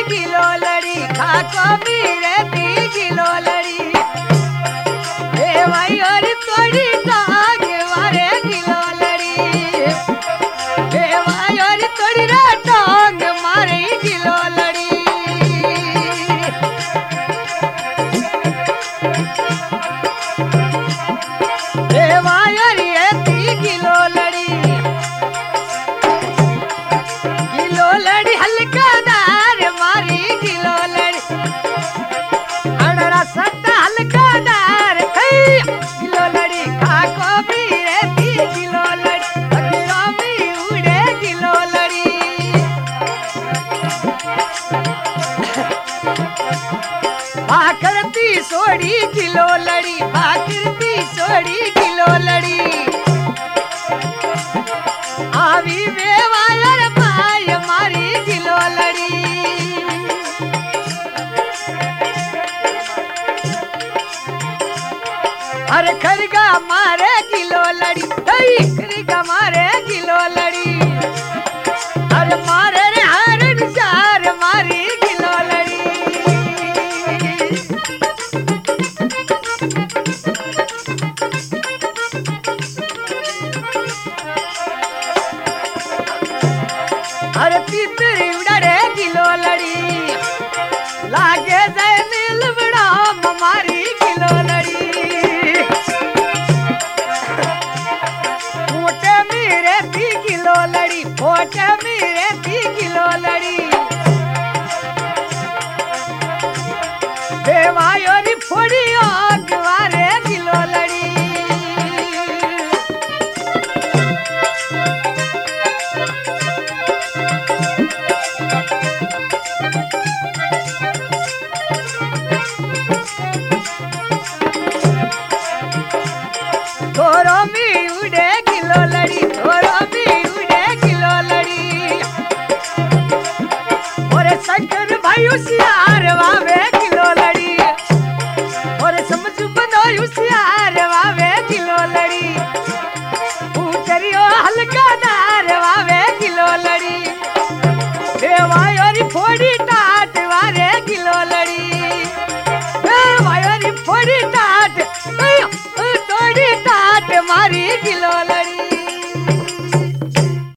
गिलो लड़ी खाको मेरे दी गिलो लड़ी ए भाई और तोड़ी टांग मारे गिलो लड़ी ए भाई और तोड़ी रे टांग मारे गिलो लड़ी ए भाई और ये दी गिलो लड़ी हल्का दार मारी गिलो लड़ी अड़रा सट्टा हल्का दार गिलो लड़ी खाको मेरे दी गिलो लड़ी अखियों में उड़े गिलो लड़ी भाकरती सोड़ी गिलो लड़ी भाकरती सोड़ी गिलो लड़ी आवी वेवायर पाय मारी गिलो लड़ी अरे खरगा मारे गिलो लड़ी खरगा मारे गिलो लड़ी अरे मारे रे हरण चार मारी गिलो लड़ी अरे तीतरी उड़े गिलो लड़ी लागे जाए नील बड़ा मारी गिलो लड़ी मोटे मेरे दी गिलो लड़ी मोटे मेरे दी गिलो लड़ी देवायोरी फोड़ी आग मारे गिलो लड़ी थोरो में उड़े गिलो लड़ी थोरो में उड़े गिलो लड़ी और शंकर भाई उसी